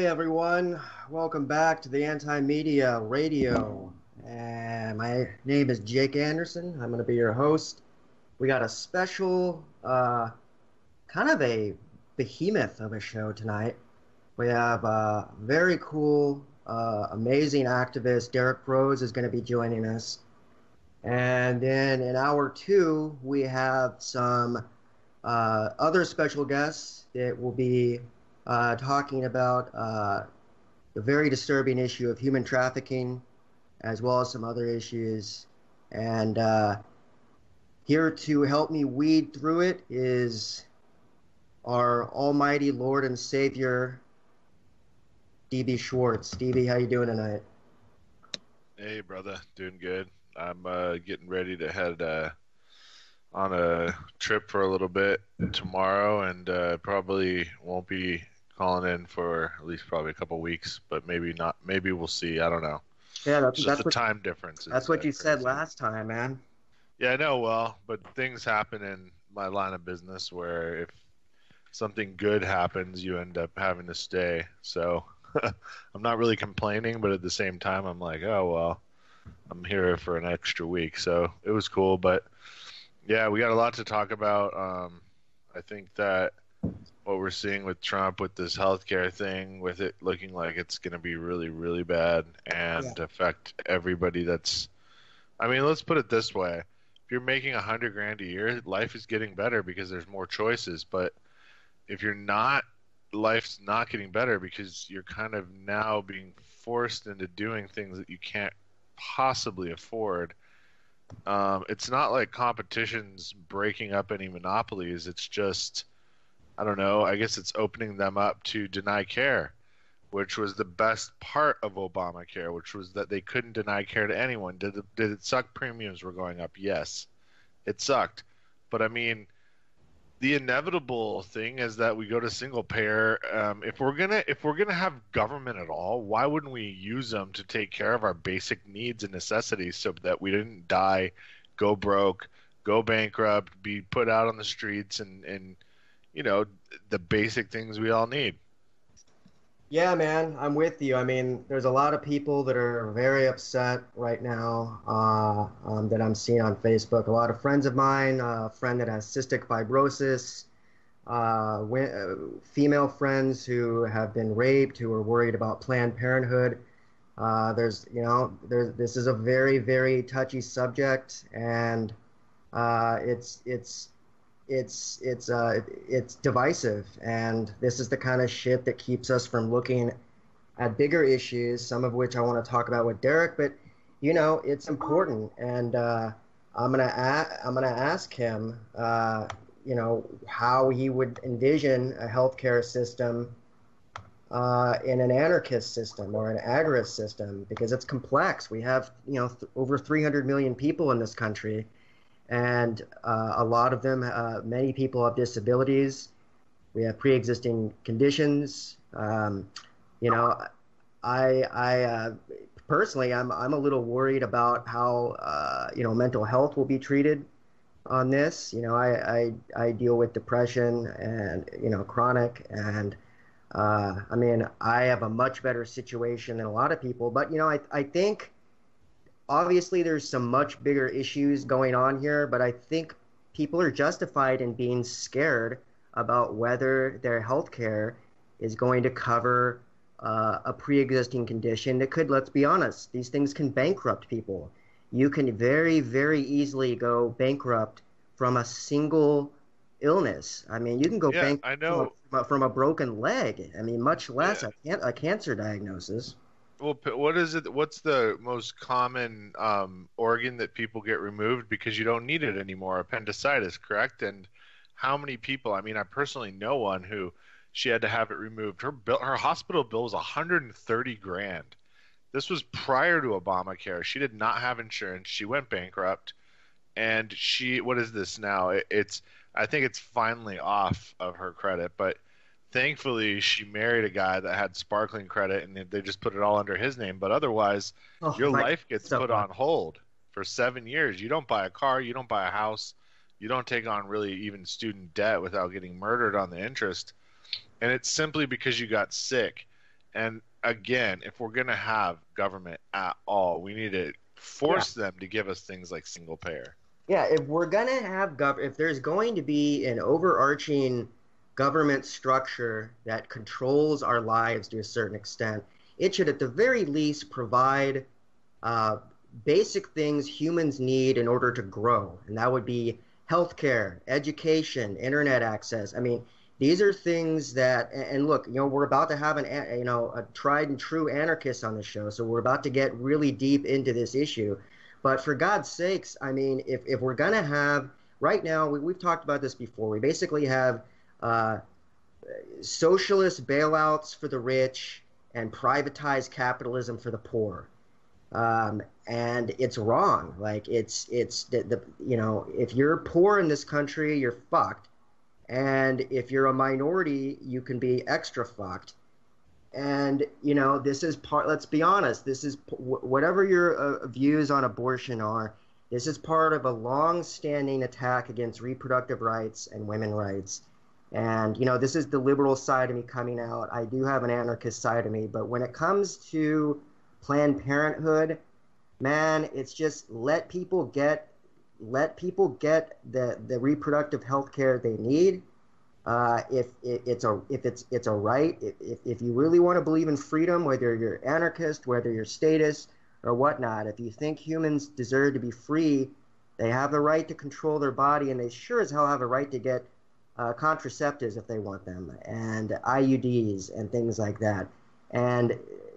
everyone. Welcome back to the Anti-Media Radio. And my name is Jake Anderson. I'm going to be your host. We got a special, kind of a behemoth of a show tonight. We have very cool, amazing activist Derek Rose is going to be joining us. And then in hour two, we have some other special guests that will be talking about the very disturbing issue of human trafficking, as well as some other issues. And here to help me weed through it is our almighty Lord and Savior, DB Schwartz. DB, how you doing tonight? Hey, brother. Doing good. I'm getting ready to head on a trip for a little bit tomorrow, and probably won't be calling in for at least probably a couple weeks, but maybe not. Maybe we'll see. I don't know. Yeah, It's just the time difference. That's what you said crazy. last time, man. Yeah, I know. Well, but things happen in my line of business where if something good happens, you end up having to stay. So I'm not really complaining, but at the same time, I'm like, oh, well, I'm here for an extra week. So it was cool. But yeah, we got a lot to talk about. I think that what we're seeing with Trump with this healthcare thing, with it looking like it's going to be really, really bad and affect everybody I mean, let's put it this way. If you're making $100,000 a year, life is getting better because there's more choices. But if you're not, life's not getting better because you're kind of now being forced into doing things that you can't possibly afford. It's not like competition's breaking up any monopolies. It's just, I don't know, I guess it's opening them up to deny care, which was the best part of Obamacare, which was that they couldn't deny care to anyone. Did it suck? Premiums were going up? Yes, it sucked. But I mean, the inevitable thing is that we go to single payer. If we're gonna have government at all, why wouldn't we use them to take care of our basic needs and necessities so that we didn't die, go broke, go bankrupt, be put out on the streets, and the basic things we all need. Yeah, man, I'm with you. I mean, there's a lot of people that are very upset right now that I'm seeing on Facebook. A lot of friends of mine, a friend that has cystic fibrosis, female friends who have been raped, who are worried about Planned Parenthood. This is a very, very touchy subject, and it's divisive, and this is the kind of shit that keeps us from looking at bigger issues, some of which I want to talk about with Derek. But it's important, and I'm gonna ask him, how he would envision a healthcare system in an anarchist system or an agorist system, because it's complex. We have over 300 million people in this country. And a lot of them, many people have disabilities. We have pre-existing conditions. I personally, I'm a little worried about how mental health will be treated on this. I deal with depression and chronic, and I mean, I have a much better situation than a lot of people. But I think, obviously, there's some much bigger issues going on here, but I think people are justified in being scared about whether their health care is going to cover a pre-existing condition that could, let's be honest, these things can bankrupt people. You can very, very easily go bankrupt from a single illness. I mean, you can go Yeah, bankrupt I know. from a broken leg. I mean, much less Yeah. a cancer diagnosis. Well, what is it? What's the most common organ that people get removed because you don't need it anymore? Appendicitis, correct? And how many people? I mean, I personally know one who she had to have it removed. Her hospital bill was 130 grand. This was prior to Obamacare. She did not have insurance. She went bankrupt, and what is this now? I think it's finally off of her credit, but thankfully she married a guy that had sparkling credit, and they just put it all under his name. But otherwise, Oh your my, life gets so put on hold for 7 years. You don't buy a car, you don't buy a house, you don't take on really even student debt without getting murdered on the interest, and it's simply because you got sick. And again, if we're going to have government at all, we need to force them to give us things like single payer. Yeah, if we're gonna have if there's going to be an overarching government structure that controls our lives to a certain extent, it should at the very least provide uh, basic things humans need in order to grow, and that would be healthcare, education, internet access. I mean, these are things that, and look, we're about to have a tried and true anarchist on the show, so we're about to get really deep into this issue. But for God's sakes, I mean, if we're going to have, right now, we've talked about this before, we basically have uh, socialist bailouts for the rich and privatized capitalism for the poor. And it's wrong. Like it's if you're poor in this country, you're fucked. And if you're a minority, you can be extra fucked. And this is part. Let's be honest. This is whatever your views on abortion are. This is part of a long-standing attack against reproductive rights and women's rights. And this is the liberal side of me coming out. I do have an anarchist side of me, but when it comes to Planned Parenthood, man, it's just let people get the reproductive health care they need. If it's a right, if you really want to believe in freedom, whether you're anarchist, whether you're statist or whatnot, if you think humans deserve to be free, they have the right to control their body, and they sure as hell have a right to get contraceptives if they want them, and IUDs and things like that. And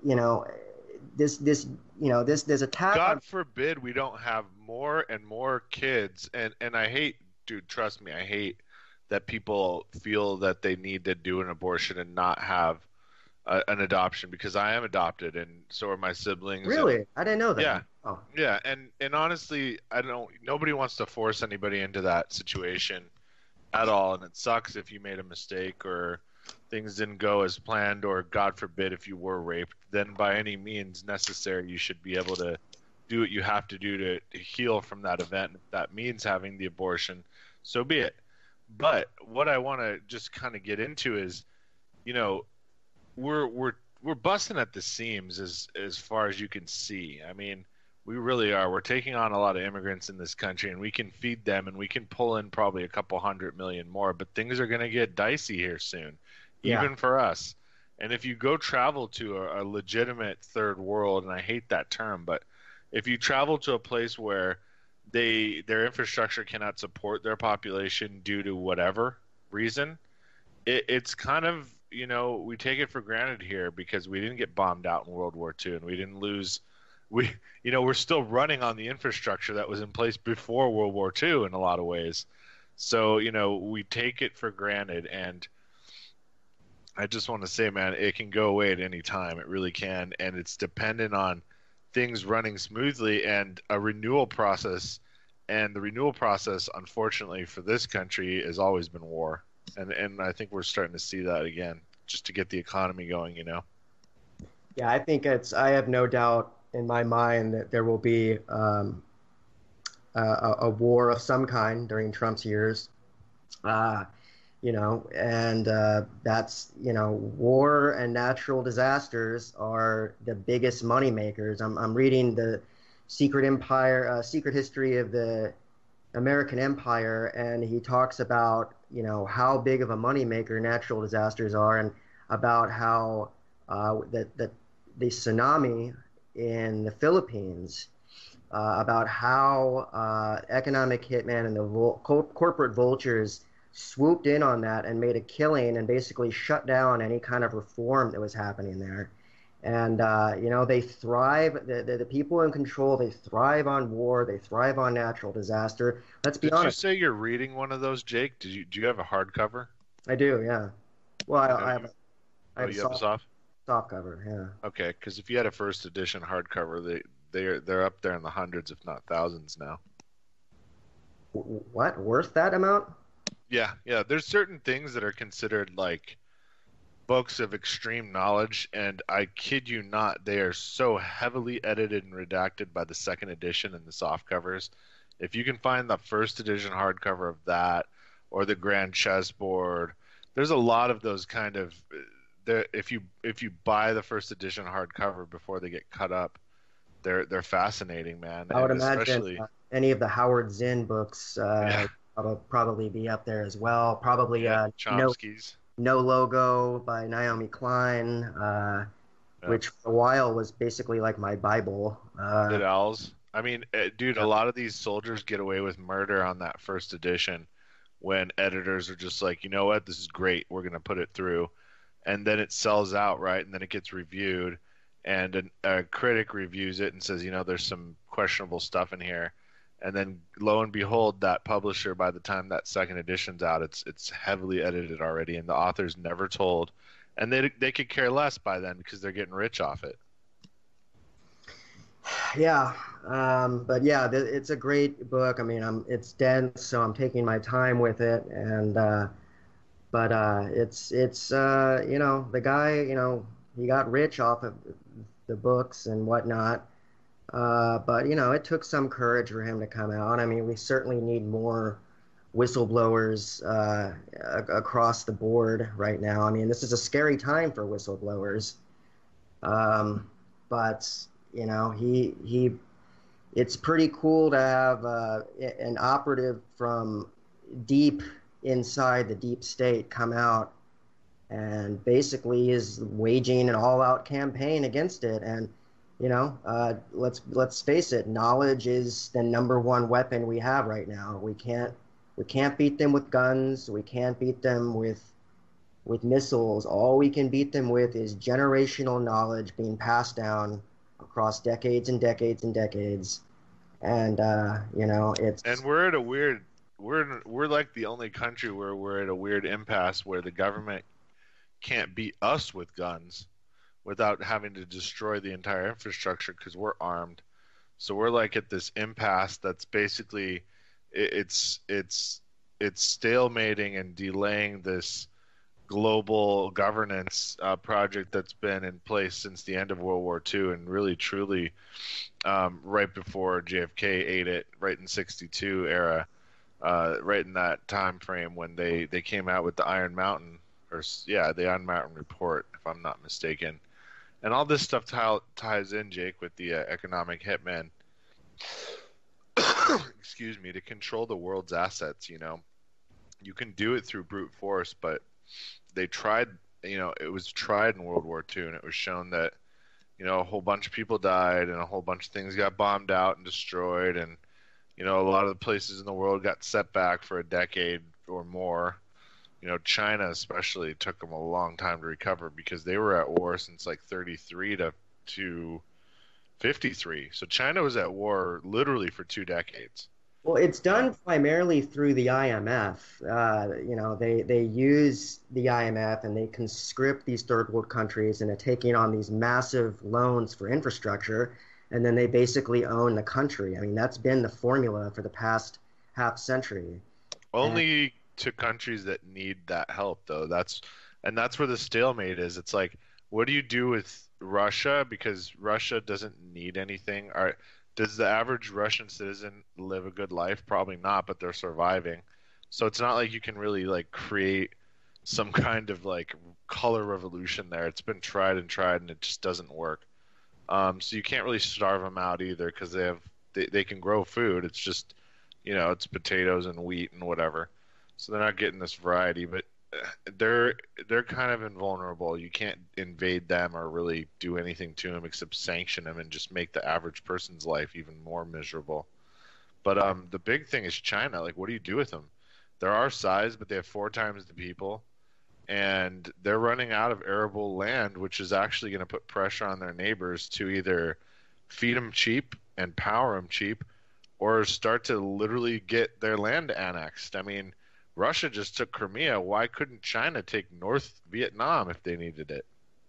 this attack. God forbid we don't have more and more kids, and I hate, dude, trust me, I hate that people feel that they need to do an abortion and not have an adoption, because I am adopted and so are my siblings. Really? I didn't know that. Yeah. Oh. Yeah, and honestly, nobody wants to force anybody into that situation at all, and it sucks if you made a mistake or things didn't go as planned, or God forbid if you were raped. Then by any means necessary, you should be able to do what you have to do to heal from that event. If that means having the abortion, so be it. But what I want to just kind of get into is, we're busting at the seams as far as you can see. I mean, we really are. We're taking on a lot of immigrants in this country, and we can feed them, and we can pull in probably a couple 100 million more. But things are going to get dicey here soon, even for us. And if you go travel to a legitimate third world, and I hate that term, but if you travel to a place where their infrastructure cannot support their population due to whatever reason, it's kind of, we take it for granted here because we didn't get bombed out in World War II, and we didn't lose. We're still running on the infrastructure that was in place before World War II in a lot of ways. So, we take it for granted, and I just want to say, man, it can go away at any time. It really can, and it's dependent on things running smoothly and a renewal process. And the renewal process, unfortunately, for this country has always been war. And I think we're starting to see that again, just to get the economy going, Yeah, I think I have no doubt in my mind that there will be a war of some kind during Trump's years. And that's, war and natural disasters are the biggest money makers. I'm reading the Secret History of the American Empire, and he talks about, how big of a moneymaker natural disasters are, and about how the tsunami in the Philippines, about how economic hitmen and the corporate vultures swooped in on that and made a killing and basically shut down any kind of reform that was happening there. And, they thrive, the people in control, they thrive on war, they thrive on natural disaster. Let's be honest. Did you say you're reading one of those, Jake? Do you have a hardcover? I do, yeah. Well, I have you have a soft cover, yeah. Okay, because if you had a first edition hardcover, they're up there in the hundreds, if not thousands now. What? Worth that amount? Yeah. There's certain things that are considered like books of extreme knowledge, and I kid you not, they are so heavily edited and redacted by the second edition and the soft covers. If you can find the first edition hardcover of that, or the Grand Chessboard, there's a lot of those kind of if you buy the first edition hardcover before they get cut up, they're fascinating, man, I would and imagine especially any of the Howard Zinn books yeah, will probably be up there as well. Probably yeah, no Chomsky's, No Logo by Naomi Klein, yeah, which for a while was basically like my Bible. Sid Owls. I mean, dude, a Yeah. lot of these soldiers get away with murder on that first edition when editors are just like, you know what, this is great, we're gonna put it through, and then it sells out, right? And then it gets reviewed, and a critic reviews it and says, you know, there's some questionable stuff in here. And then lo and behold, that publisher, by the time that second edition's out, it's heavily edited already, and the author's never told, and they could care less by then because they're getting rich off it. Yeah, but yeah, it's a great book. I mean, it's dense, so I'm taking my time with it, and but it's you know, the guy, you know, he got rich off of the books and whatnot. But you know, it took some courage for him to come out. I mean, we certainly need more whistleblowers across the board right now. I mean, this is a scary time for whistleblowers. Um, but you know, it's pretty cool to have an operative from deep inside the deep state come out and basically is waging an all-out campaign against it. And you know, let's face it, knowledge is the number one weapon we have right now. We can't beat them with guns. We can't beat them with missiles. All we can beat them with is generational knowledge being passed down across decades and decades and decades. And you know, And it's we're at a weird we're like the only country where we're at a weird impasse where the government can't beat us with guns without having to destroy the entire infrastructure because we're armed. So we're like at this impasse that's basically it's stalemating and delaying this global governance project that's been in place since the end of World War II and really truly right before JFK ate it, right in '62 era, right in that time frame when they came out with the Iron Mountain, or yeah, the Iron Mountain Report, if I'm not mistaken. And all this stuff ties in, Jake, with the economic hitman. Excuse me, to control the world's assets. You know, you can do it through brute force, but they tried. You know, it was tried in World War II, and it was shown that you know a whole bunch of people died, and a whole bunch of things got bombed out and destroyed, and you know a lot of the places in the world got set back for a decade or more. You know, China especially took them a long time to recover because they were at war since like 33 to 53. So China was at war literally for 2 decades. well, it's Uh, done primarily through the IMF. You know, they use the IMF and they conscript these third world countries into taking on these massive loans for infrastructure, and then they basically own the country. I mean, that's been the formula for the past half century. And Only to countries that need that help, though. That's where the stalemate is. It's like, what do you do with Russia? Because Russia doesn't need anything. Does the average Russian citizen live a good life? Probably not, but they're surviving. So it's not like you can really like create some kind of like color revolution there. It's been tried and it just doesn't work. So you can't really starve them out either because they can grow food. It's just you know it's potatoes and wheat and whatever. So they're not getting this variety, but they're they're kind of invulnerable. You can't invade them or really do anything to them except sanction them and just make the average person's life even more miserable. But the big thing is China. Like, what do you do with them? They're our size, but they have 4 times the people, and they're running out of arable land, which is actually going to put pressure on their neighbors to either feed them cheap and power them cheap, or start to literally get their land annexed. I mean, Russia just took Crimea. Why couldn't China take North Vietnam if they needed it?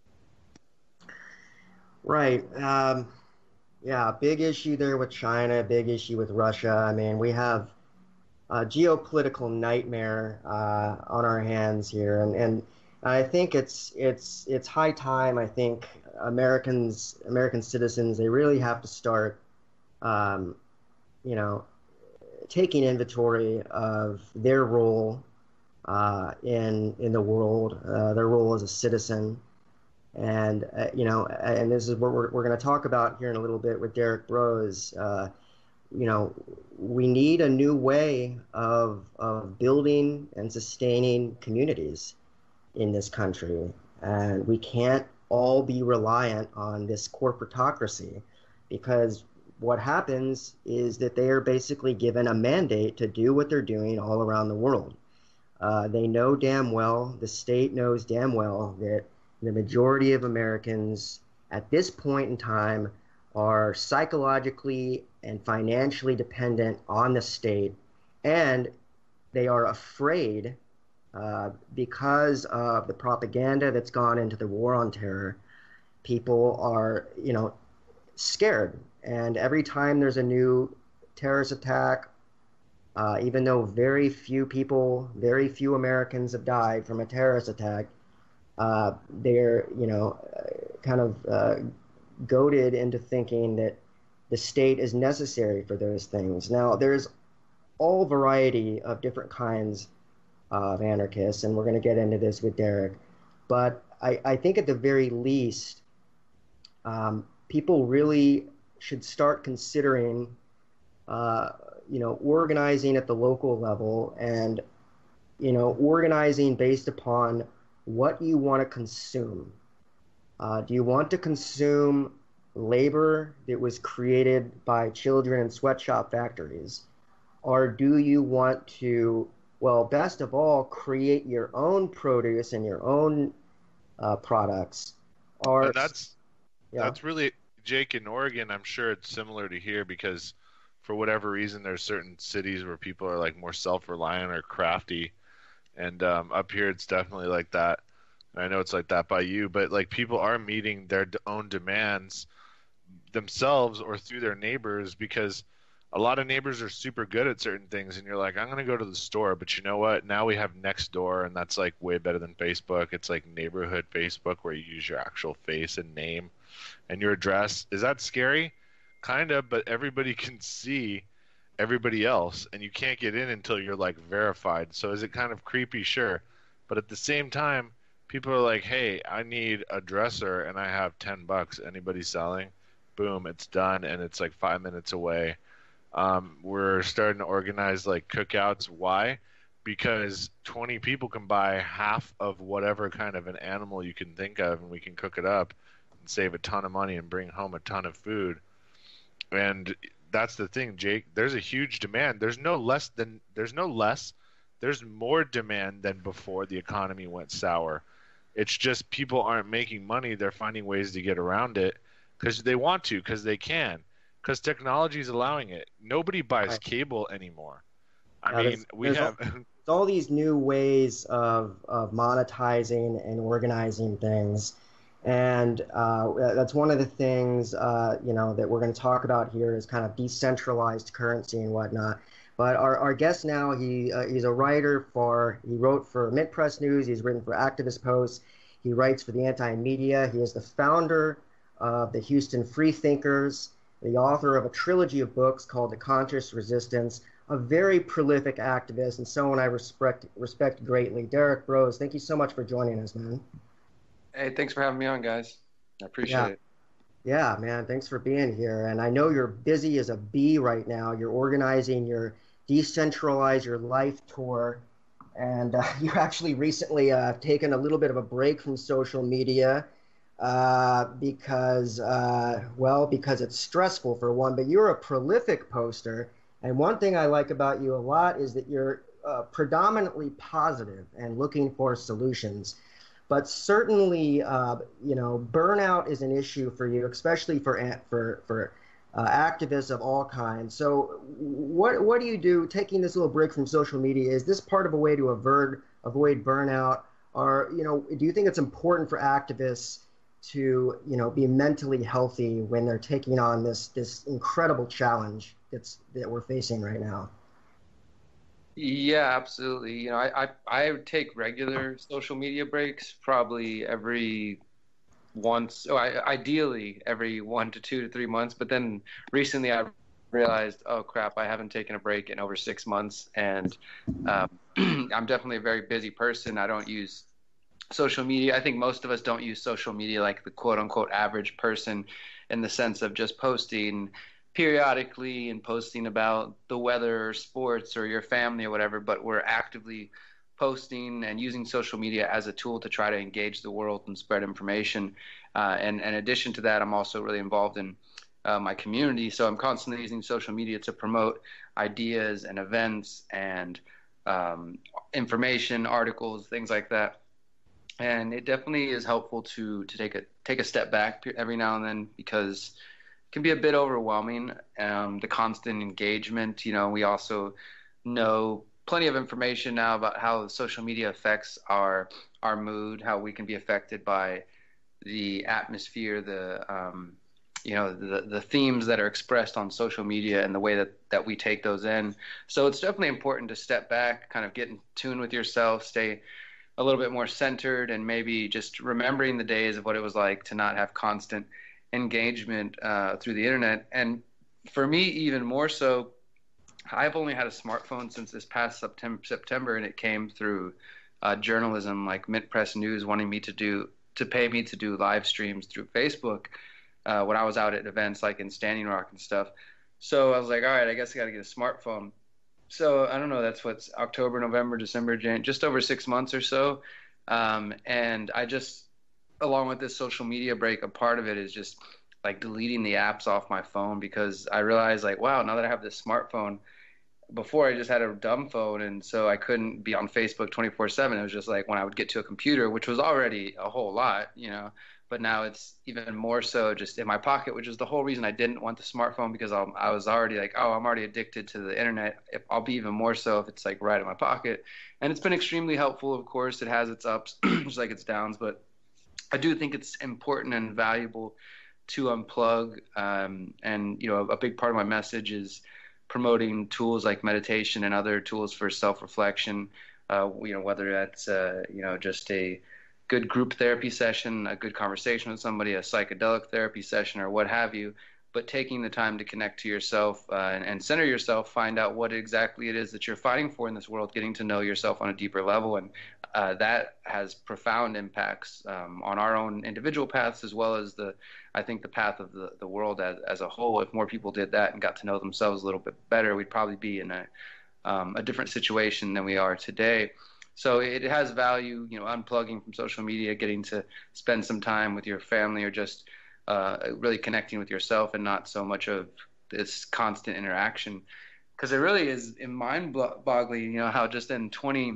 right, yeah, big issue there with China, big issue with Russia. I mean, we have a geopolitical nightmare on our hands here, and I think it's high time. I think American citizens, they really have to start, um, you know, taking inventory of their role in the world, their role as a citizen. And and this is what we're going to talk about here in a little bit with Derek Bros. You know, we need a new way of building and sustaining communities in this country, and we can't all be reliant on this corporatocracy, because what happens is that they are basically given a mandate to do what they're doing all around the world. They know damn well, the state knows damn well that the majority of Americans at this point in time are psychologically and financially dependent on the state, and they are afraid because of the propaganda that's gone into the war on terror. People are, scared, and every time there's a new terrorist attack, even though very few Americans have died from a terrorist attack, they're, kind of goaded into thinking that the state is necessary for those things. Now, there's all variety of different kinds of anarchists, and we're going to get into this with Derek. But I think at the very least, people really should start considering, organizing at the local level, and, organizing based upon what you want to consume. Do you want to consume labor that was created by children in sweatshop factories? Or do you want to, well, best of all, create your own produce and your own products? Or And that's really, Jake, in Oregon, I'm sure it's similar to here because for whatever reason, there's certain cities where people are like more self-reliant or crafty. And up here, it's definitely like that. I know it's like that by you, but like people are meeting their own demands themselves or through their neighbors, because a lot of neighbors are super good at certain things, and you're like, I'm going to go to the store, but you know what? Now we have Nextdoor, and that's like way better than Facebook. It's like neighborhood Facebook where you use your actual face and name and your address. Is that scary? Kind of, but everybody can see everybody else, and you can't get in until you're like verified. So is it kind of creepy? Sure. But at the same time, people are like, hey, I need a dresser and I have $10. Anybody selling? Boom, it's done, and it's like 5 minutes away. We're starting to organize like cookouts. Why? Because 20 people can buy half of whatever kind of an animal you can think of, and we can cook it up and save a ton of money and bring home a ton of food. And that's the thing, Jake. There's a huge demand. There's more demand than before the economy went sour. It's just people aren't making money. They're finding ways to get around it because they want to, because they can, because technology is allowing it. Nobody buys cable anymore. I mean, we have all these new ways of monetizing and organizing things. And that's one of the things, that we're going to talk about here is kind of decentralized currency and whatnot. But our guest now, he's a writer he wrote for Mint Press News. He's written for Activist Post. He writes for the Anti-Media. He is the founder of the Houston Freethinkers, the author of a trilogy of books called The Conscious Resistance, a very prolific activist, and someone I respect greatly. Derek Bros, thank you so much for joining us, man. Hey, thanks for having me on, guys. I appreciate it. Yeah, man, thanks for being here. And I know you're busy as a bee right now. You're organizing your Decentralize Your Life tour. And you actually recently taken a little bit of a break from social media because it's stressful for one. But you're a prolific poster. And one thing I like about you a lot is that you're predominantly positive and looking for solutions. But certainly, burnout is an issue for you, especially for activists of all kinds. So, what do you do? Taking this little break from social media, is this part of a way to avoid burnout, or do you think it's important for activists to be mentally healthy when they're taking on this incredible challenge that we're facing right now? Yeah, absolutely. I take regular social media breaks probably ideally every 1 to 2 to 3 months. But then recently I realized, oh crap, I haven't taken a break in over 6 months, and I'm definitely a very busy person. I don't use social media. I think most of us don't use social media like the quote unquote average person, in the sense of just posting periodically and posting about the weather or sports or your family or whatever, but we're actively posting and using social media as a tool to try to engage the world and spread information. And in addition to that, I'm also really involved in my community. So I'm constantly using social media to promote ideas and events and information, articles, things like that. And it definitely is helpful to take a step back every now and then, because it can be a bit overwhelming. The constant engagement, we also know plenty of information now about how social media affects our mood, how we can be affected by the atmosphere, the themes that are expressed on social media and the way that we take those in. So it's definitely important to step back, kind of get in tune with yourself, stay a little bit more centered, and maybe just remembering the days of what it was like to not have constant engagement through the internet. And for me, even more so, I've only had a smartphone since this past September, and it came through journalism, like Mint Press News wanting me to pay me to do live streams through Facebook when I was out at events like in Standing Rock and stuff. So I was like, all right, I guess I got to get a smartphone. So I don't know, that's what's October, November, December, January, just over 6 months or so. And I just, along with this social media break, a part of it is just like deleting the apps off my phone, because I realized like, wow, now that I have this smartphone, before I just had a dumb phone, and so I couldn't be on Facebook 24/7. It was just like when I would get to a computer, which was already a whole lot, but now it's even more so just in my pocket, which is the whole reason I didn't want the smartphone, because I was already like, oh, I'm already addicted to the internet. I'll be even more so if it's like right in my pocket. And it's been extremely helpful, of course. It has its ups, just like its downs, but I do think it's important and valuable to unplug. And, a big part of my message is promoting tools like meditation and other tools for self-reflection, whether that's, just a good group therapy session, a good conversation with somebody, a psychedelic therapy session, or what have you, but taking the time to connect to yourself and center yourself, find out what exactly it is that you're fighting for in this world, getting to know yourself on a deeper level. And that has profound impacts on our own individual paths, as well as I think the path of the world as a whole. If more people did that and got to know themselves a little bit better, we'd probably be in a different situation than we are today. So it has value, unplugging from social media, getting to spend some time with your family, or just really connecting with yourself, and not so much of this constant interaction. Because it really is mind-boggling, how just in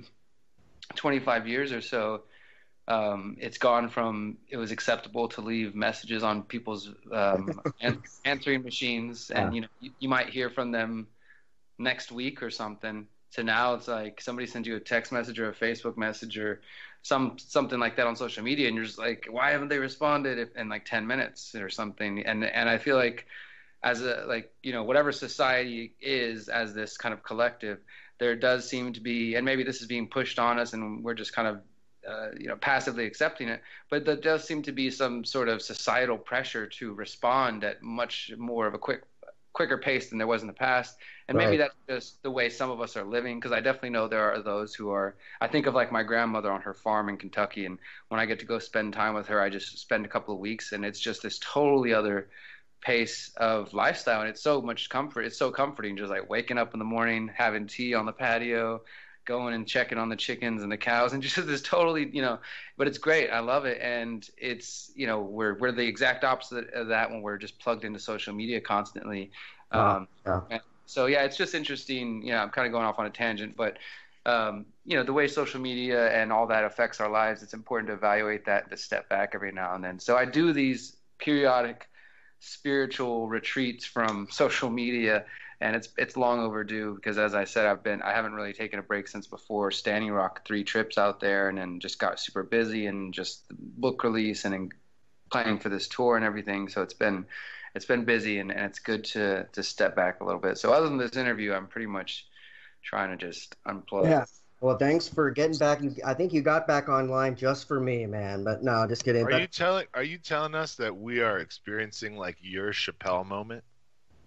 25 years or so, it's gone from it was acceptable to leave messages on people's answering machines, and you might hear from them next week or something. So now it's like somebody sends you a text message or a Facebook message or something like that on social media, and you're just like, why haven't they responded in like 10 minutes or something? And I feel like as whatever society is as this kind of collective, there does seem to be, and maybe this is being pushed on us and we're just kind of passively accepting it, but there does seem to be some sort of societal pressure to respond at much more of a quicker pace than there was in the past. And maybe that's just the way some of us are living, because I definitely know there are those who are, I think of like my grandmother on her farm in Kentucky, and when I get to go spend time with her, I just spend a couple of weeks, and it's just this totally other pace of lifestyle, and it's so much comfort. It's so comforting, just like waking up in the morning, having tea on the patio, going and checking on the chickens and the cows, and just this totally, but it's great. I love it. And it's, we're the exact opposite of that when we're just plugged into social media constantly. So yeah, it's just interesting. I'm kind of going off on a tangent, but the way social media and all that affects our lives, it's important to evaluate that and to step back every now and then. So I do these periodic spiritual retreats from social media, and it's long overdue, because as I said, I haven't really taken a break since before Standing Rock, 3 trips out there, and then just got super busy, and just the book release and planning for this tour and everything. So it's been busy, and it's good to step back a little bit. So other than this interview, I'm pretty much trying to just unplug. Yeah. Well, thanks for getting back. I think you got back online just for me, man. But no, just kidding. Are you telling us that we are experiencing like your Chappelle moment?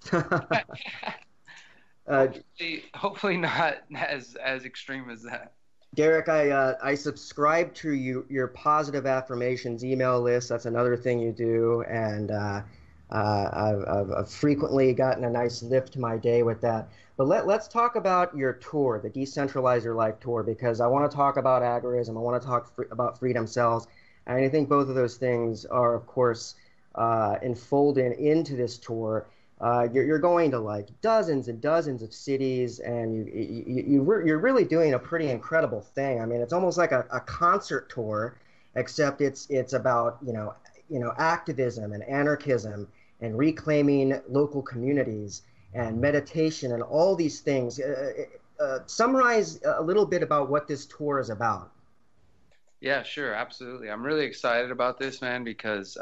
uh, Hopefully not as extreme as that. Derek, I subscribe to your positive affirmations email list. That's another thing you do, and I've frequently gotten a nice lift to my day with that. But let's talk about your tour, the Decentralize Your Life tour, because I want to talk about agorism. I want to talk about freedom cells, and I think both of those things are, of course, enfolded into this tour. You're going to like dozens and dozens of cities, and you're really doing a pretty incredible thing. I mean, it's almost like a concert tour, except it's about activism and anarchism and reclaiming local communities and meditation and all these things. Summarize a little bit about what this tour is about. Yeah, sure, absolutely. I'm really excited about this, man, because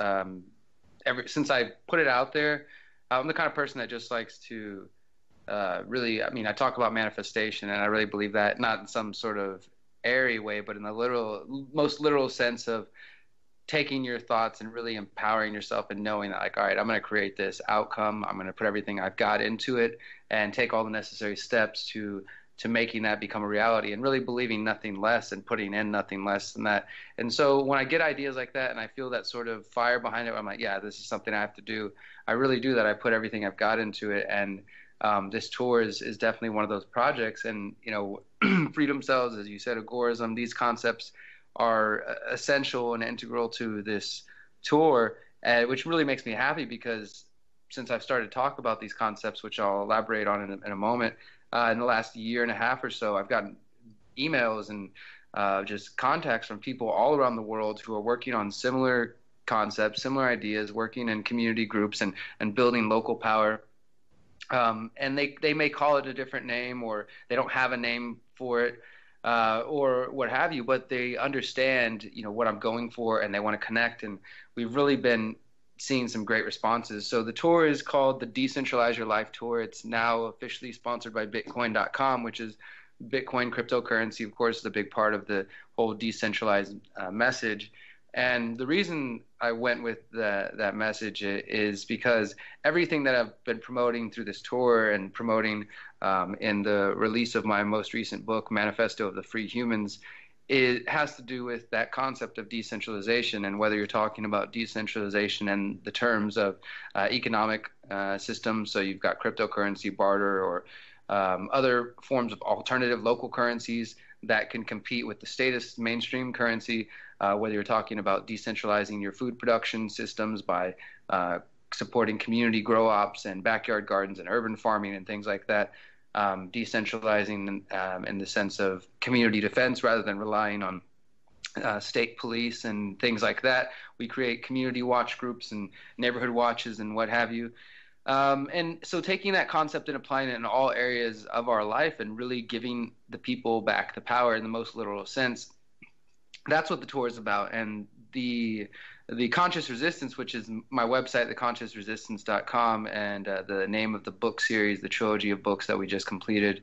since I put it out there, I'm the kind of person that just likes to really, I mean, I talk about manifestation, and I really believe that, not in some sort of airy way, but in the most literal sense of taking your thoughts and really empowering yourself and knowing that, like, all right, I'm going to create this outcome. I'm going to put everything I've got into it and take all the necessary steps to making that become a reality, and really believing nothing less and putting in nothing less than that. And so when I get ideas like that and I feel that sort of fire behind it, I'm like, yeah, this is something I have to do. I really do that. I put everything I've got into it. And this tour is definitely one of those projects. And, freedom cells, as you said, agorism, these concepts are essential and integral to this tour, which really makes me happy, because since I've started to talk about these concepts, which I'll elaborate on in a moment, in the last year and a half or so, I've gotten emails and just contacts from people all around the world who are working on similar concepts, similar ideas, working in community groups and building local power. And they may call it a different name, or they don't have a name for it, or what have you, but they understand, what I'm going for, and they want to connect. And we've really been seeing some great responses. So the tour is called the Decentralize Your Life Tour. It's now officially sponsored by Bitcoin.com, which is Bitcoin cryptocurrency, of course, is a big part of the whole decentralized message. And the reason I went with that message is because everything that I've been promoting through this tour and promoting in the release of my most recent book, Manifesto of the Free Humans, it has to do with that concept of decentralization. And whether you're talking about decentralization in the terms of economic systems, so you've got cryptocurrency, barter, or other forms of alternative local currencies that can compete with the status mainstream currency, whether you're talking about decentralizing your food production systems by supporting community grow ops and backyard gardens and urban farming and things like that, decentralizing in the sense of community defense rather than relying on state police and things like that. We create community watch groups and neighborhood watches and what have you. And so taking that concept and applying it in all areas of our life and really giving the people back the power in the most literal sense, that's what the tour is about. And the Conscious Resistance, which is my website, theconsciousresistance.com, and the name of the book series, the trilogy of books that we just completed,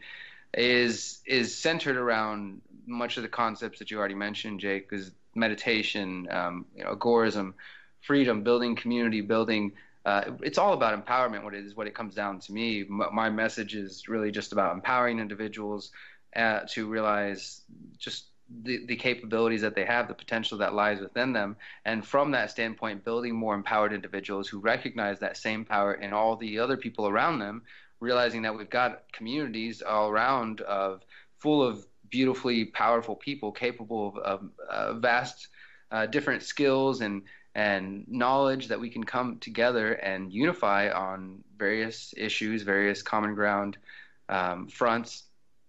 is centered around much of the concepts that you already mentioned, Jake, is meditation, agorism, freedom, building community, building. It's all about empowerment. What it comes down to me. My message is really just about empowering individuals to realize just the capabilities that they have, the potential that lies within them, and from that standpoint, building more empowered individuals who recognize that same power in all the other people around them, realizing that we've got communities all around full of beautifully powerful people capable of vast different skills and knowledge that we can come together and unify on various issues, various common ground fronts,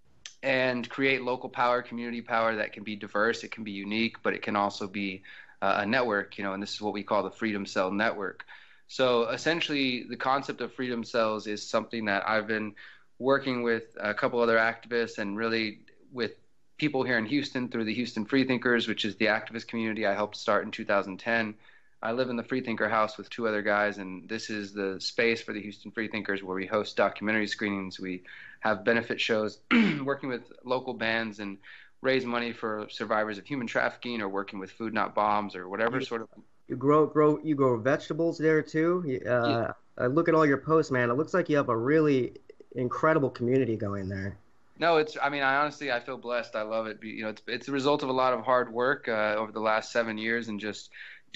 and create local power, community power that can be diverse, it can be unique, but it can also be a network, and this is what we call the Freedom Cell Network. So essentially, the concept of Freedom Cells is something that I've been working with a couple other activists and really with people here in Houston through the Houston Freethinkers, which is the activist community I helped start in 2010. I live in the Freethinker House with two other guys, and this is the space for the Houston Freethinkers where we host documentary screenings. We have benefit shows, working with local bands and raise money for survivors of human trafficking, or working with Food Not Bombs, or whatever sort of you grow vegetables there too. I look at all your posts, man. It looks like you have a really incredible community going there. No, I mean, I feel blessed. I love it. It's the result of a lot of hard work over the last 7 years, and just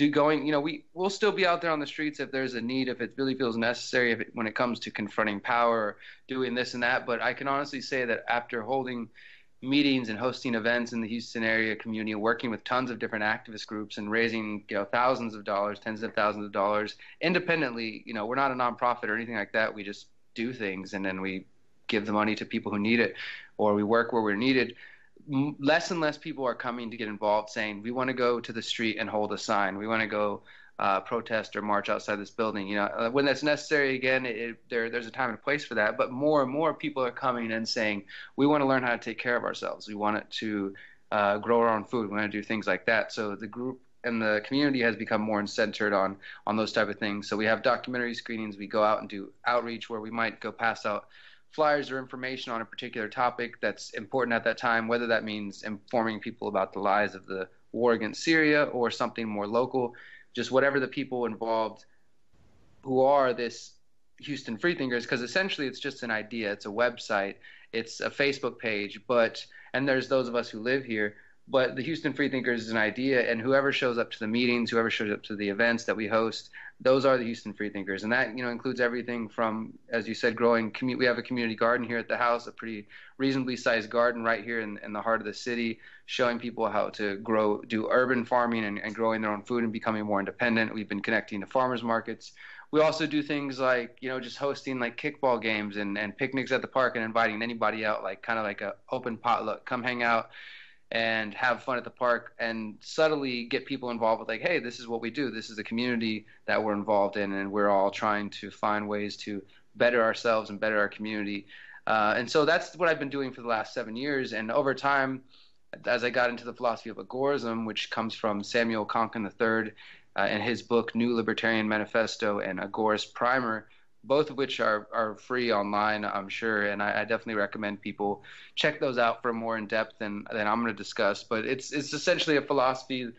we'll still be out there on the streets if there's a need, if it really feels necessary, when it comes to confronting power, or doing this and that. But I can honestly say that after holding meetings and hosting events in the Houston area community, working with tons of different activist groups and raising, thousands of dollars, tens of thousands of dollars independently, we're not a nonprofit or anything like that. We just do things, and then we give the money to people who need it, or we work where we're needed. Less and less people are coming to get involved, saying we want to go to the street and hold a sign. We want to go protest or march outside this building. When that's necessary, again, there's a time and a place for that. But more and more people are coming and saying we want to learn how to take care of ourselves. We want to grow our own food. We want to do things like that. So the group and the community has become more centered on those type of things. So we have documentary screenings. We go out and do outreach where we might go pass out flyers or information on a particular topic that's important at that time, whether that means informing people about the lies of the war against Syria or something more local, just whatever the people involved who are this Houston Freethinkers, because essentially it's just an idea. It's a website. It's a Facebook page, and there's those of us who live here, but the Houston Freethinkers is an idea, and whoever shows up to the meetings, whoever shows up to the events that we host, those are the Houston Freethinkers. And that, includes everything from, as you said, growing. We have a community garden here at the house, a pretty reasonably sized garden right here in the heart of the city, showing people how to do urban farming and growing their own food and becoming more independent. We've been connecting to farmers markets. We also do things like, just hosting like kickball games and picnics at the park and inviting anybody out, like kind of like a open potluck, come hang out and have fun at the park, and subtly get people involved with like, hey, this is what we do. This is a community that we're involved in, and we're all trying to find ways to better ourselves and better our community. And so that's what I've been doing for the last 7 years. And over time, as I got into the philosophy of agorism, which comes from Samuel Konkin III in his book, New Libertarian Manifesto and Agorist Primer, both of which are free online, I'm sure, and I definitely recommend people check those out for more in depth than I'm going to discuss. But it's essentially a philosophy,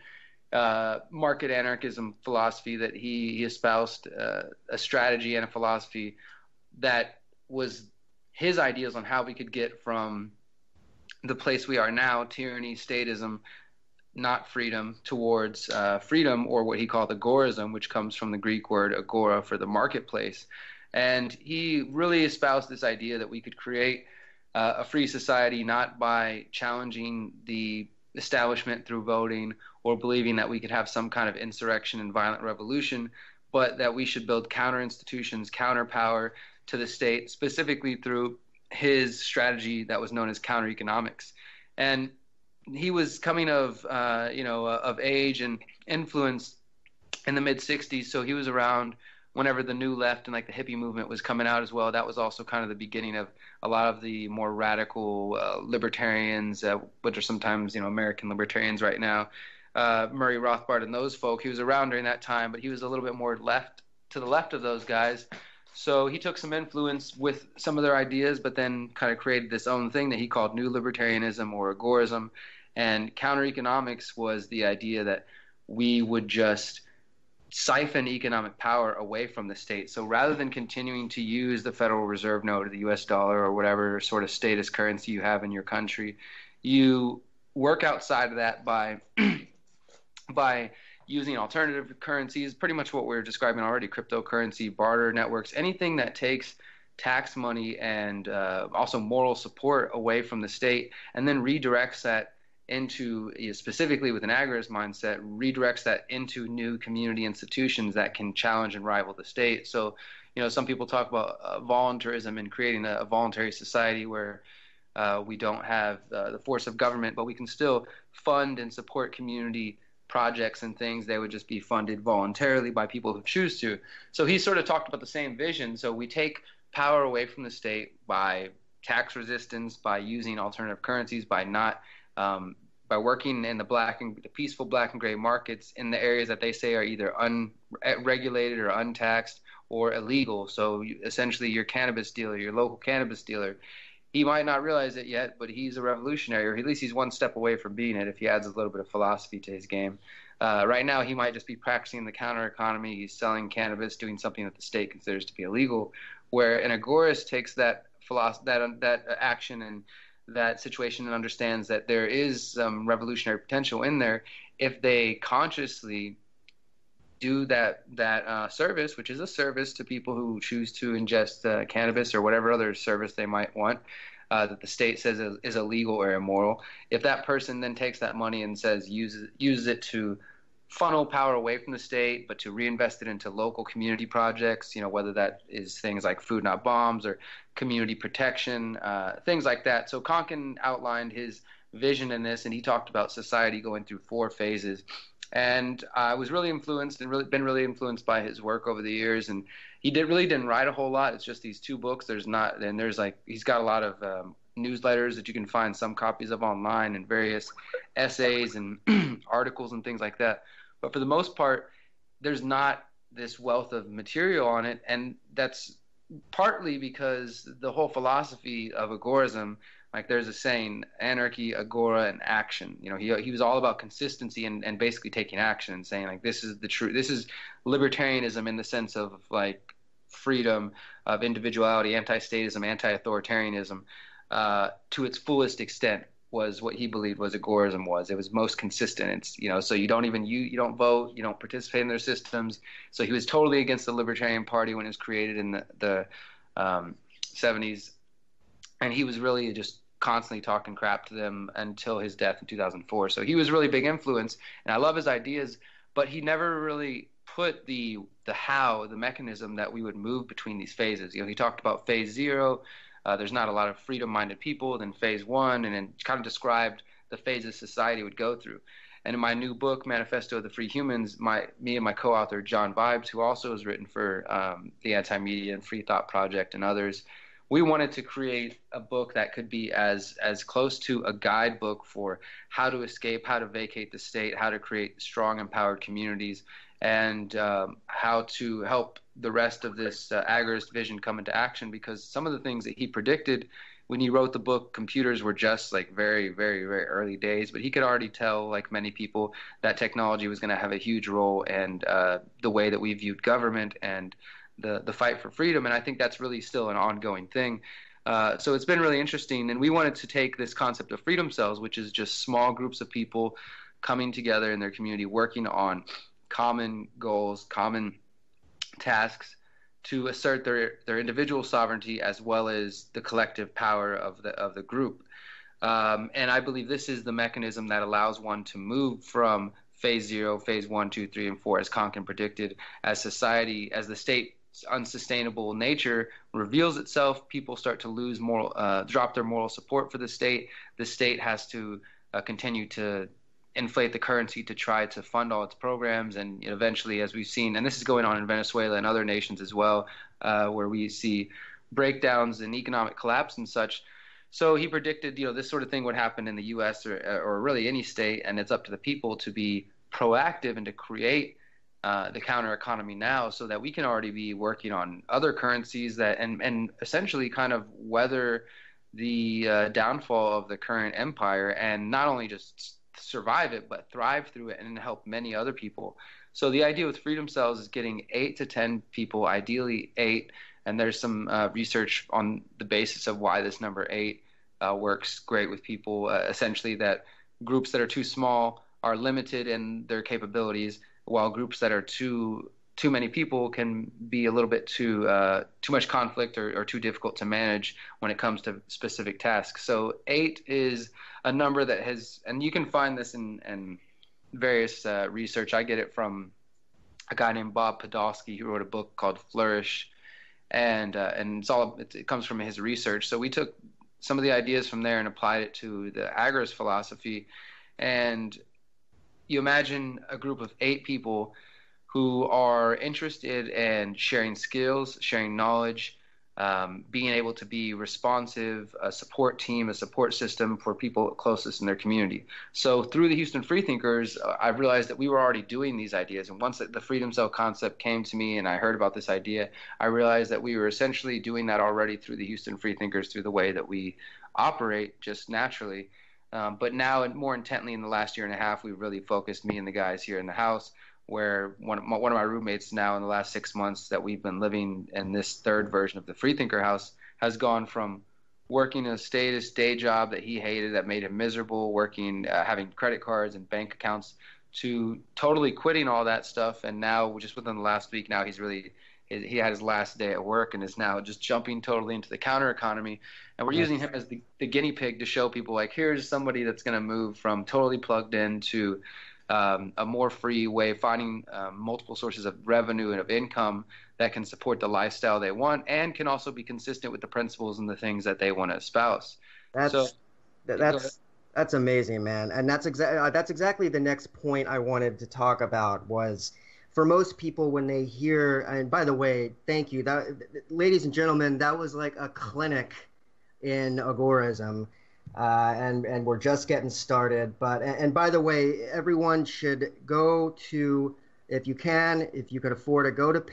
market anarchism philosophy that he espoused, a strategy and a philosophy that was his ideas on how we could get from the place we are now, tyranny, statism, not freedom, towards freedom, or what he called agorism, which comes from the Greek word agora for the marketplace. And he really espoused this idea that we could create a free society not by challenging the establishment through voting or believing that we could have some kind of insurrection and violent revolution, but that we should build counter institutions, counter power to the state, specifically through his strategy that was known as counter economics. And he was coming of age and influence in the mid 60s. So he was around whenever the New Left and like the hippie movement was coming out as well. That was also kind of the beginning of a lot of the more radical libertarians, which are sometimes, American libertarians right now, Murray Rothbard and those folk. He was around during that time, but he was a little bit more to the left of those guys. So he took some influence with some of their ideas, but then kind of created this own thing that he called New Libertarianism or agorism. And counter economics was the idea that we would just siphon economic power away from the state. So rather than continuing to use the Federal Reserve note or the US dollar or whatever sort of status currency you have in your country, you work outside of that by using alternative currencies, pretty much what we were describing already, cryptocurrency, barter networks, anything that takes tax money and also moral support away from the state, and then redirects that into, specifically with an agorist mindset, redirects that into new community institutions that can challenge and rival the state. So, some people talk about voluntarism and creating a voluntary society where we don't have the force of government, but we can still fund and support community projects and things. They would just be funded voluntarily by people who choose to. So he sort of talked about the same vision. So we take power away from the state by tax resistance, by using alternative currencies, by not by working in the peaceful black and gray markets in the areas that they say are either unregulated or untaxed or illegal. So essentially your cannabis dealer, your local cannabis dealer, he might not realize it yet, but he's a revolutionary, or at least he's one step away from being it if he adds a little bit of philosophy to his game. Right now, he might just be practicing the counter economy. He's selling cannabis, doing something that the state considers to be illegal. Where an agorist takes that that action and that situation and understands that there is some revolutionary potential in there if they consciously do that service, which is a service to people who choose to ingest cannabis or whatever other service they might want, that the state says is illegal or immoral. If that person then takes that money and says use it to funnel power away from the state, but to reinvest it into local community projects, whether that is things like Food Not Bombs or community protection, things like that. So Konkin outlined his vision in this, and he talked about society going through 4 phases. And I was really influenced and been really influenced by his work over the years. And he really didn't write a whole lot. It's just these 2 books. He's got a lot of newsletters that you can find some copies of online, and various essays and articles and things like that. But for the most part, there's not this wealth of material on it. And that's partly because the whole philosophy of agorism, like there's a saying, anarchy, agora, and action. He was all about consistency and basically taking action and saying, like, this is the truth. This is libertarianism in the sense of like freedom, of individuality, anti-statism, anti-authoritarianism to its fullest extent was what he believed was agorism was. It was most consistent. It's, so you don't vote, you don't participate in their systems. So he was totally against the Libertarian Party when it was created in the 70s. And he was really just constantly talking crap to them until his death in 2004. So he was really big influence, and I love his ideas, but he never really put the mechanism that we would move between these phases. He talked about phase 0. There's not a lot of freedom-minded people. Then phase 1, and then kind of described the phases society would go through. And in my new book, Manifesto of the Free Humans, me and my co-author, John Vibes, who also has written for the Anti-Media and Free Thought Project and others, we wanted to create a book that could be as close to a guidebook for how to escape, how to vacate the state, how to create strong, empowered communities, and how to help the rest of this agorist vision come into action. Because some of the things that he predicted when he wrote the book, computers were just like very, very, very early days, but he could already tell, like many people, that technology was going to have a huge role in the way that we viewed government and the fight for freedom. And I think that's really still an ongoing thing. So it's been really interesting. And we wanted to take this concept of freedom cells, which is just small groups of people coming together in their community, working on common goals, common tasks, to assert their individual sovereignty as well as the collective power of the group. And I believe this is the mechanism that allows one to move from phase 0, phase 1, 2, 3, and 4, as Konkin predicted, as the state's unsustainable nature reveals itself, people start to lose drop their moral support for the state. The state has to continue to inflate the currency to try to fund all its programs, and eventually, as we've seen, and this is going on in Venezuela and other nations as well, where we see breakdowns and economic collapse and such. So he predicted, this sort of thing would happen in the U.S. or really any state, and it's up to the people to be proactive and to create the counter economy now, so that we can already be working on other currencies that and essentially kind of weather the downfall of the current empire, and not only just survive it, but thrive through it and help many other people. So the idea with Freedom Cells is getting 8 to 10 people, ideally 8, and there's some research on the basis of why this number 8 works great with people. Essentially, that groups that are too small are limited in their capabilities, while groups that are too many people can be a little bit too much conflict or too difficult to manage when it comes to specific tasks. So 8 is a number that has, and you can find this in various research. I get it from a guy named Bob Podolsky, who wrote a book called Flourish, and it comes from his research. So we took some of the ideas from there and applied it to the agorist philosophy. And you imagine a group of 8 people who are interested in sharing skills, sharing knowledge, being able to be responsive, a support team, a support system for people closest in their community. So through the Houston Freethinkers, I realized that we were already doing these ideas. And once the Freedom Cell concept came to me and I heard about this idea, I realized that we were essentially doing that already through the Houston Freethinkers, through the way that we operate just naturally. But now, and more intently in the last year and a half, we've really focused, me and the guys here in the house, where one of my roommates now in the last 6 months that we've been living in this third version of the Freethinker house has gone from working a status day job that he hated, that made him miserable, working, having credit cards and bank accounts, to totally quitting all that stuff. And now, just within the last week, now he had his last day at work and is now just jumping totally into the counter economy. And we're using him as the guinea pig to show people, like, here's somebody that's going to move from totally plugged in to a more free way, finding multiple sources of revenue and of income that can support the lifestyle they want and can also be consistent with the principles and the things that they want to espouse. That's amazing, man. And that's exactly the next point I wanted to talk about. Was for most people, when they hear, and by the way, thank you, ladies and gentlemen, that was like a clinic in agorism. And we're just getting started. And by the way, everyone should go to, if you can afford it, go to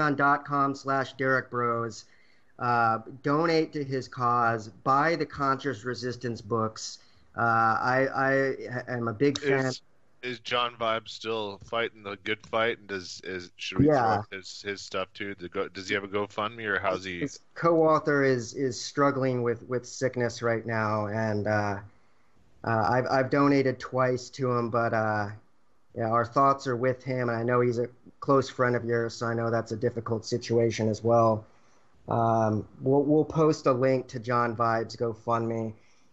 patreon.com/DerekBros, donate to his cause, buy the Conscious Resistance books. I am a big fan. Is John Vibe still fighting the good fight? And should we throw out his stuff too? Does he have a GoFundMe, or how's he? His co-author is struggling with sickness right now, and I've donated twice to him, but our thoughts are with him, and I know he's a close friend of yours, so I know that's a difficult situation as well. We'll post a link to John Vibe's GoFundMe.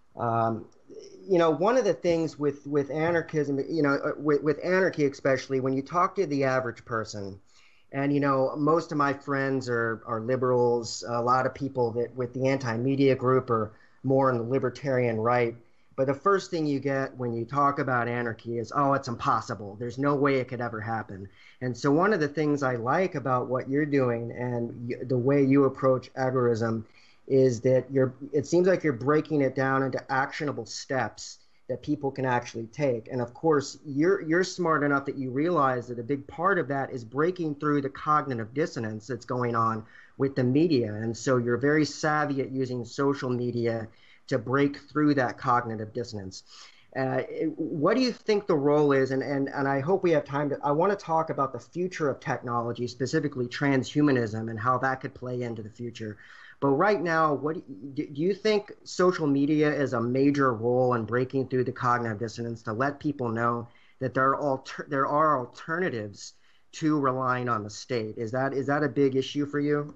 One of the things with anarchism, with anarchy especially, when you talk to the average person, and, most of my friends are liberals, a lot of people that with the anti-media group are more on the libertarian right. But the first thing you get when you talk about anarchy is, oh, it's impossible. There's no way it could ever happen. And so one of the things I like about what you're doing and the way you approach agorism is that it seems like you're breaking it down into actionable steps that people can actually take. And of course, you're smart enough that you realize that a big part of that is breaking through the cognitive dissonance that's going on with the media. And so you're very savvy at using social media to break through that cognitive dissonance. What do you think the role is? And I hope we have time I want to talk about the future of technology, specifically transhumanism, and how that could play into the future. But right now, do you think social media is a major role in breaking through the cognitive dissonance to let people know that there are alternatives to relying on the state? Is that a big issue for you?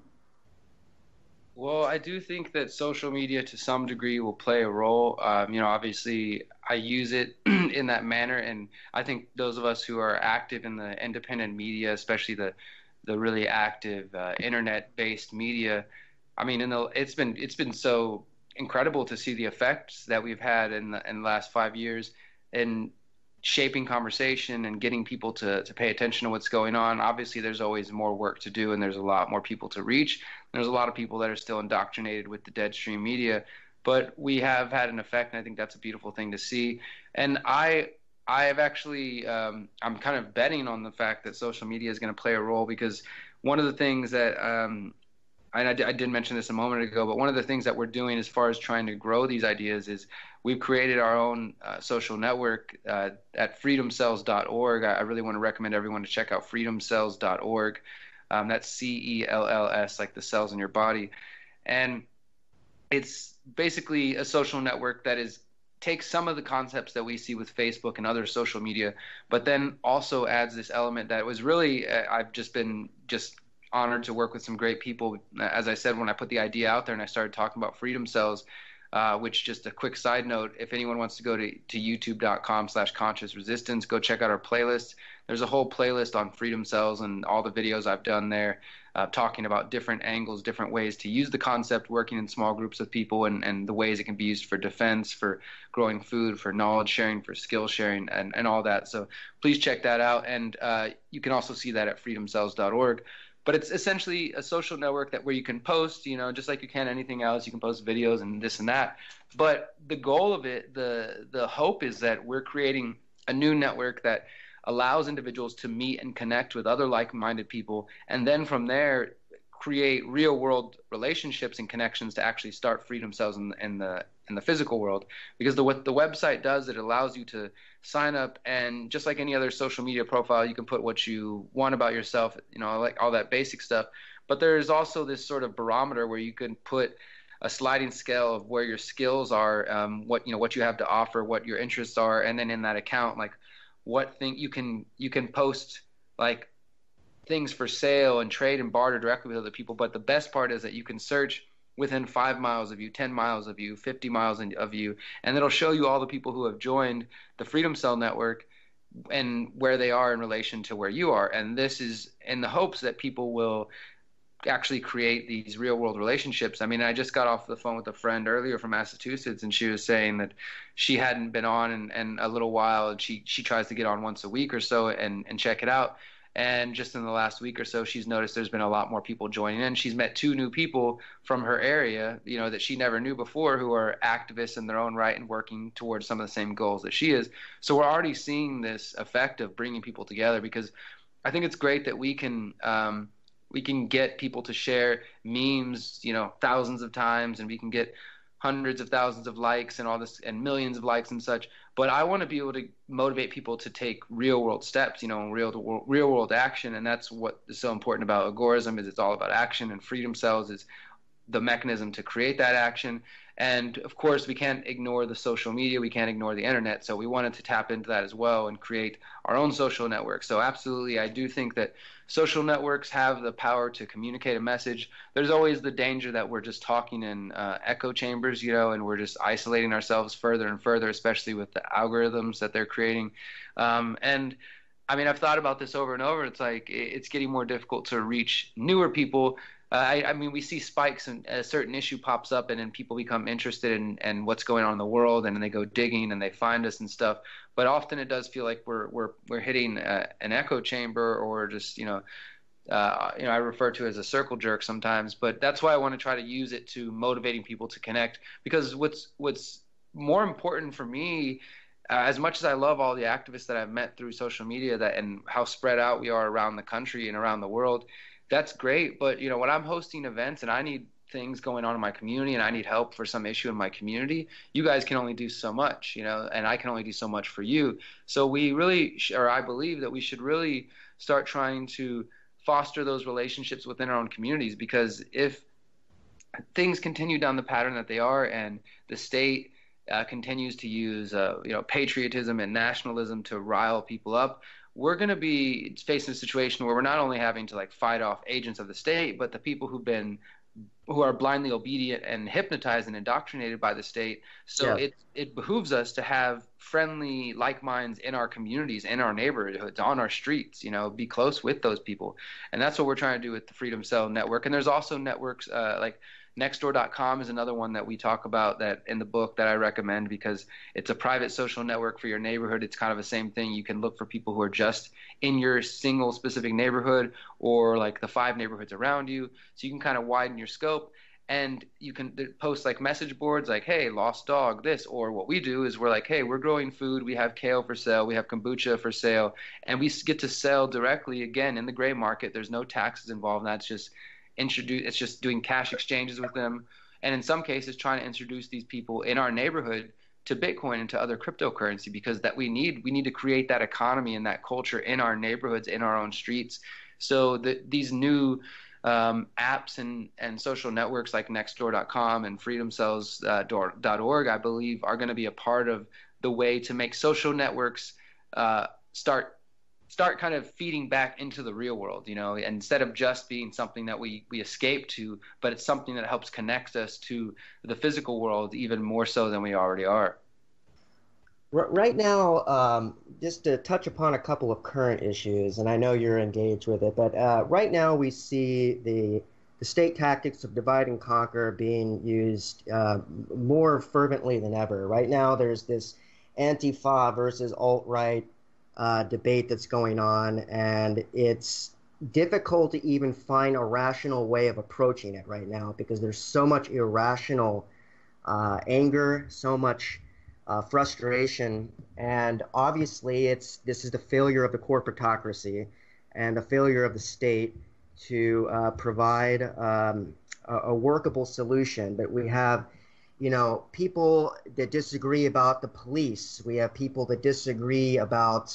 Well, I do think that social media to some degree will play a role. Obviously I use it in that manner, and I think those of us who are active in the independent media, especially the really active internet-based media, I mean, it's been so incredible to see the effects that we've had in the last 5 years in shaping conversation and getting people to pay attention to what's going on. Obviously, there's always more work to do, and there's a lot more people to reach. There's a lot of people that are still indoctrinated with the dead stream media, but we have had an effect, and I think that's a beautiful thing to see. And I have actually, I'm kind of betting on the fact that social media is going to play a role, because one of the things that I did mention this a moment ago, but one of the things that we're doing as far as trying to grow these ideas is we've created our own social network at freedomcells.org. I really want to recommend everyone to check out freedomcells.org. That's CELLS, like the cells in your body. And it's basically a social network that takes some of the concepts that we see with Facebook and other social media, but then also adds this element that was really, I've just been honored to work with some great people. As I said, when I put the idea out there and I started talking about Freedom Cells, which, just a quick side note, if anyone wants to go to youtube.com/conscious resistance, go check out our playlist. There's a whole playlist on Freedom Cells and all the videos I've done there, talking about different angles, different ways to use the concept, working in small groups of people, and the ways it can be used for defense, for growing food, for knowledge sharing, for skill sharing, and all that. So please check that out. And you can also see that at freedomcells.org. But it's essentially a social network where you can post, just like you can anything else. You can post videos and this and that. But the goal of it, the hope is that we're creating a new network that allows individuals to meet and connect with other like-minded people, and then from there create real-world relationships and connections to actually start Freedom Cells in in the physical world. Because what the website does, it allows you to sign up, and just like any other social media profile, you can put what you want about yourself, like all that basic stuff. But there's also this sort of barometer where you can put a sliding scale of where your skills are, what you have to offer, what your interests are, and then in that account, like what thing you can post, like things for sale and trade and barter directly with other people. But the best part is that you can search within 5 miles of you, 10 miles of you, 50 miles of you, and it'll show you all the people who have joined the Freedom Cell Network and where they are in relation to where you are. And this is in the hopes that people will actually create these real world relationships. I mean, I just got off the phone with a friend earlier from Massachusetts, and she was saying that she hadn't been on in a little while, and she tries to get on once a week or so and check it out. And just in the last week or so, she's noticed there's been a lot more people joining in. She's met 2 new people from her area, that she never knew before, who are activists in their own right and working towards some of the same goals that she is. So we're already seeing this effect of bringing people together, because I think it's great that we can get people to share memes, thousands of times, and we can get hundreds of thousands of likes and all this and millions of likes and such. But I want to be able to motivate people to take real world steps, real world action. And that's what is so important about Agorism, is it's all about action, and Freedom Cells is the mechanism to create that action. And of course, we can't ignore the social media. We can't ignore the internet. So we wanted to tap into that as well and create our own social network. So absolutely, I do think that social networks have the power to communicate a message. There's always the danger that we're just talking in echo chambers, and we're just isolating ourselves further and further, especially with the algorithms that they're creating. And I mean, I've thought about this over and over. It's like it's getting more difficult to reach newer people. I mean, we see spikes and a certain issue pops up, and then people become interested in what's going on in the world, and then they go digging and they find us and stuff. But often it does feel like we're hitting an echo chamber, or just I refer to it as a circle jerk sometimes. But that's why I want to try to use it to motivating people to connect, because what's more important for me, as much as I love all the activists that I've met through social media and how spread out we are around the country and around the world, that's great. But, when I'm hosting events and I need things going on in my community and I need help for some issue in my community, you guys can only do so much, and I can only do so much for you. So we really, or I believe that we should really start trying to foster those relationships within our own communities, because if things continue down the pattern that they are, and the state continues to use, patriotism and nationalism to rile people up, we're going to be facing a situation where we're not only having to fight off agents of the state, but the people who are blindly obedient and hypnotized and indoctrinated by the state. So yeah. It behooves us to have friendly, like minds in our communities, in our neighborhoods, on our streets, be close with those people. And that's what we're trying to do with the Freedom Cell Network. And there's also networks like Nextdoor.com is another one that we talk about that in the book that I recommend, because it's a private social network for your neighborhood. It's kind of the same thing. You can look for people who are just in your single specific neighborhood, or the 5 neighborhoods around you. So you can kind of widen your scope, and you can post message boards like, hey, lost dog, this. Or what we do is we're like, hey, we're growing food. We have kale for sale. We have kombucha for sale. And we get to sell directly, again, in the gray market. There's no taxes involved. That's just it's just doing cash exchanges with them, and in some cases trying to introduce these people in our neighborhood to Bitcoin and to other cryptocurrency, because that we need to create that economy and that culture in our neighborhoods, in our own streets. So these new apps and social networks like Nextdoor.com and FreedomCells.org, I believe, are going to be a part of the way to make social networks start kind of feeding back into the real world, instead of just being something that we escape to, but it's something that helps connect us to the physical world even more so than we already are. Right now, just to touch upon a couple of current issues, and I know you're engaged with it, but right now we see the state tactics of divide and conquer being used more fervently than ever. Right now there's this Antifa versus alt-right debate that's going on, and it's difficult to even find a rational way of approaching it right now, because there's so much irrational anger, so much frustration, and obviously this is the failure of the corporatocracy and the failure of the state to provide a workable solution. But we have people that disagree about the police. We have people that disagree about,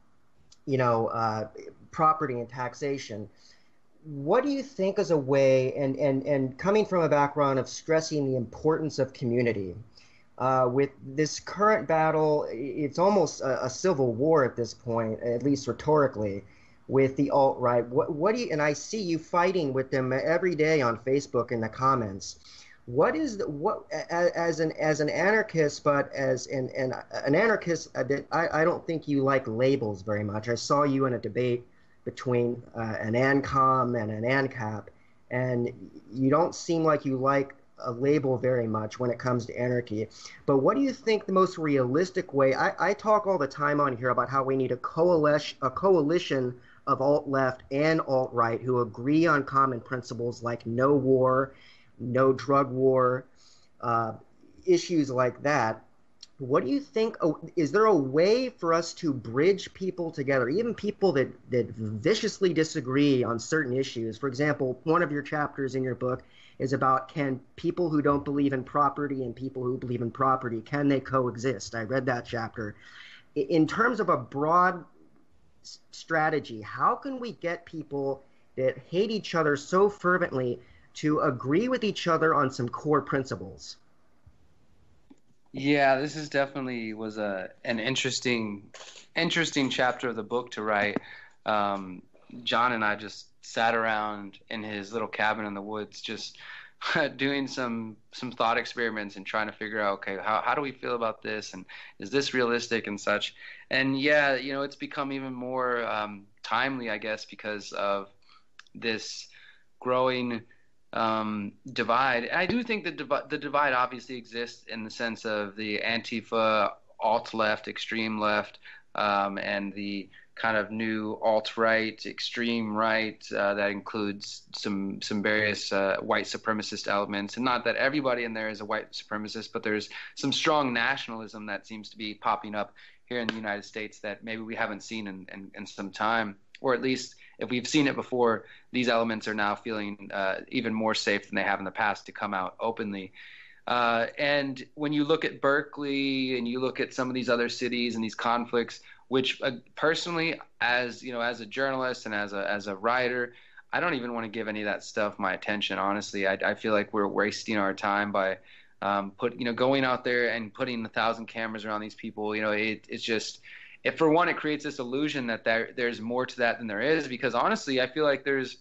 property and taxation. What do you think is a way, and coming from a background of stressing the importance of community, with this current battle, it's almost a civil war at this point, at least rhetorically, with the alt-right. What do you, and I see you fighting with them every day on Facebook in the comments. What is as an anarchist, but as an anarchist, I don't think you like labels very much. I saw you in a debate between an ANCOM and an ANCAP, and you don't seem like you like a label very much when it comes to anarchy. But what do you think the most realistic way? I talk all the time on here about how we need a coalition of alt-left and alt-right who agree on common principles like no war, no drug war, issues like that. What do you think? Is there a way for us to bridge people together, even people that viciously disagree on certain issues? For example, one of your chapters in your book is about, can people who don't believe in property and people who believe in property, can they coexist? I read that chapter. In terms of a broad strategy, how can we get people that hate each other so fervently to agree with each other on some core principles? Yeah, this is definitely was an interesting chapter of the book to write. John and I just sat around in his little cabin in the woods, just doing some thought experiments and trying to figure out, okay, how do we feel about this, and is this realistic and such. And yeah, it's become even more timely, I guess, because of this growing divide. I do think that the divide obviously exists in the sense of the Antifa, alt-left, extreme left, and the kind of new alt-right, extreme right, that includes some various white supremacist elements. And not that everybody in there is a white supremacist, but there's some strong nationalism that seems to be popping up here in the United States that maybe we haven't seen in some time, or at least if we've seen it before, these elements are now feeling even more safe than they have in the past to come out openly. And when you look at Berkeley and you look at some of these other cities and these conflicts, which personally, as a journalist and as a writer, I don't even want to give any of that stuff my attention. Honestly, I feel like we're wasting our time by going out there and putting 1,000 cameras around these people. It's just. If for one, it creates this illusion that there's more to that than there is, because honestly, I feel like there's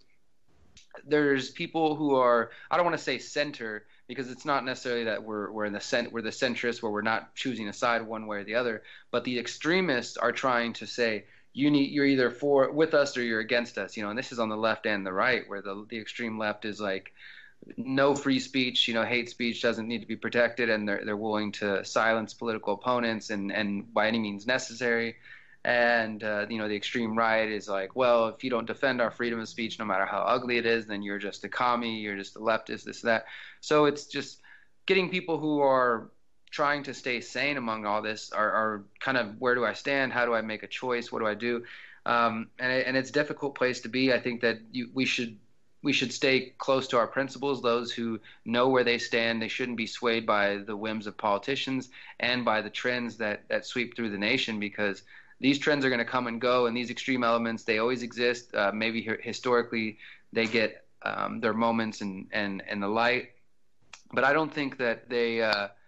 people who are, I don't want to say center, because it's not necessarily that we're the centrists where we're not choosing a side one way or the other, but the extremists are trying to say you're either with us or you're against us, and this is on the left and the right, where the extreme left is like, no free speech, hate speech doesn't need to be protected, and they're willing to silence political opponents and by any means necessary. And the extreme right is like, well, if you don't defend our freedom of speech, no matter how ugly it is, then you're just a commie, you're just a leftist, this, that. So it's just getting people who are trying to stay sane among all this are kind of, where do I stand? How do I make a choice? What do I do? And it's a difficult place to be. I think that we should stay close to our principles. Those who know where they stand, they shouldn't be swayed by the whims of politicians and by the trends that sweep through the nation, because these trends are going to come and go, and these extreme elements, they always exist. Maybe historically they get their moments and the light, but I don't think that they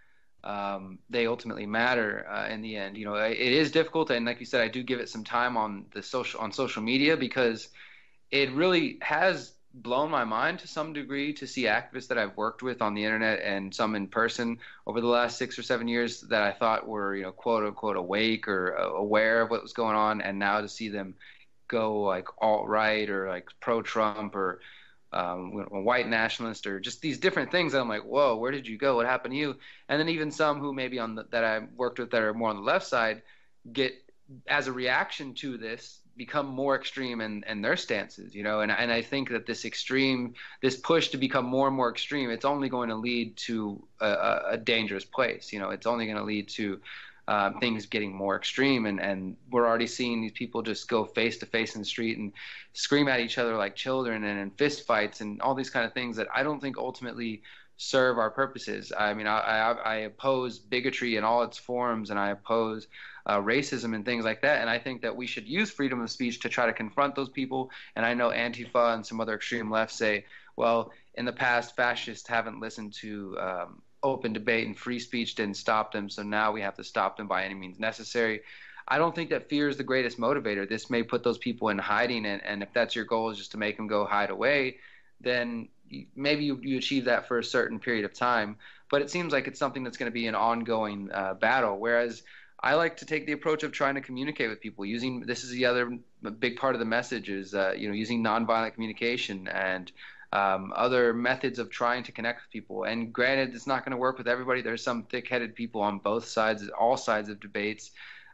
ultimately matter in the end. It is difficult, and like you said, I do give it some time on social media, because it really has blown my mind to some degree to see activists that I've worked with on the internet and some in person over the last 6 or 7 years that I thought were, quote unquote, awake or aware of what was going on, and now to see them go like alt-right or like pro-Trump or white nationalist or just these different things, I'm like, whoa, where did you go? What happened to you? And then even some who maybe that I worked with that are more on the left side get, as a reaction to this, become more extreme in their stances, and I think that this push to become more and more extreme, it's only going to lead to a dangerous place. It's only going to lead to things getting more extreme, and we're already seeing these people just go face to face in the street and scream at each other like children, and in fist fights and all these kind of things that I don't think ultimately serve our purposes. I mean, I oppose bigotry in all its forms, and I oppose racism and things like that. And I think that we should use freedom of speech to try to confront those people. And I know Antifa and some other extreme left say, well, in the past, fascists haven't listened to open debate, and free speech didn't stop them, so now we have to stop them by any means necessary. I don't think that fear is the greatest motivator. This may put those people in hiding, and if that's your goal, is just to make them go hide away, then maybe you achieve that for a certain period of time. But it seems like it's something that's going to be an ongoing battle, whereas I like to take the approach of trying to communicate with people. This is the other big part of the message is using nonviolent communication and other methods of trying to connect with people. And granted, it's not going to work with everybody. There's some thick-headed people on both sides, all sides of debates.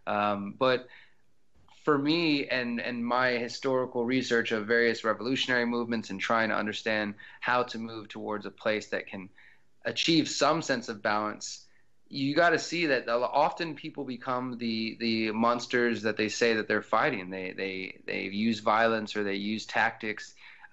But for me and my historical research of various revolutionary movements and trying to understand how to move towards a place that can achieve some sense of balance, you got to see that often people become the monsters that they say that they're fighting. They use violence or they use tactics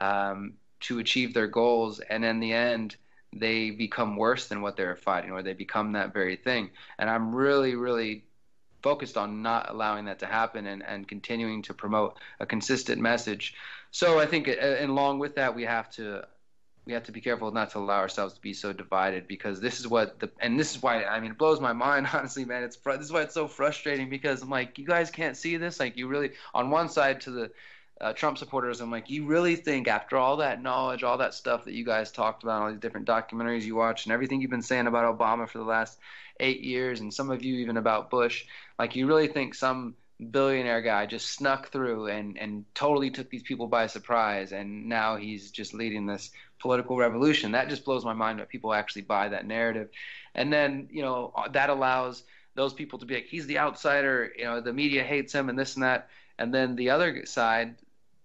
to achieve their goals, and in the end they become worse than what they're fighting, or they become that very thing. And I'm really, really focused on not allowing that to happen and continuing to promote a consistent message. So I think along with that, we have to be careful not to allow ourselves to be so divided, because this is why, I mean, it blows my mind, honestly, man. This is why it's so frustrating, because I'm like, you guys can't see this? Like, you really, on one side to the Trump supporters, I'm like, you really think after all that knowledge, all that stuff that you guys talked about, all these different documentaries you watched, and everything you've been saying about Obama for the last 8 years, and some of you even about Bush, like, you really think some billionaire guy just snuck through and totally took these people by surprise, and now he's just leading this political revolution? That just blows my mind that people actually buy that narrative. And then, that allows those people to be like, he's the outsider, the media hates him and this and that. And then the other side,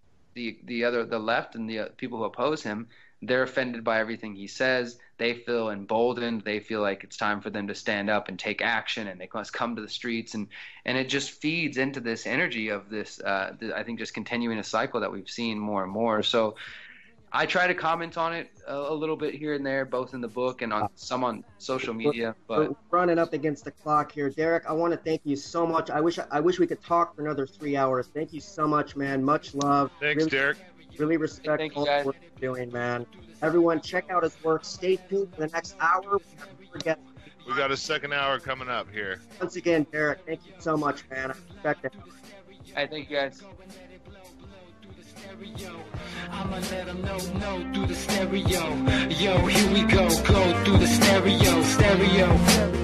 the left and the people who oppose him, they're offended by everything he says. They feel emboldened. They feel like it's time for them to stand up and take action, and they must come to the streets. And it just feeds into this energy of this, I think, just continuing a cycle that we've seen more and more. So I try to comment on it a little bit here and there, both in the book and on social media. But we're running up against the clock here. Derek, I want to thank you so much. I wish we could talk for another 3 hours. Thank you so much, man. Much love. Thanks, Derek. Really respect all the work you're doing, man. Everyone, check out his work. Stay tuned for the next hour. We got a second hour coming up here. Once again, Derek, thank you so much, man. I respect it. I thank you guys. I'ma let them know through the stereo. Yo, here we go through the stereo.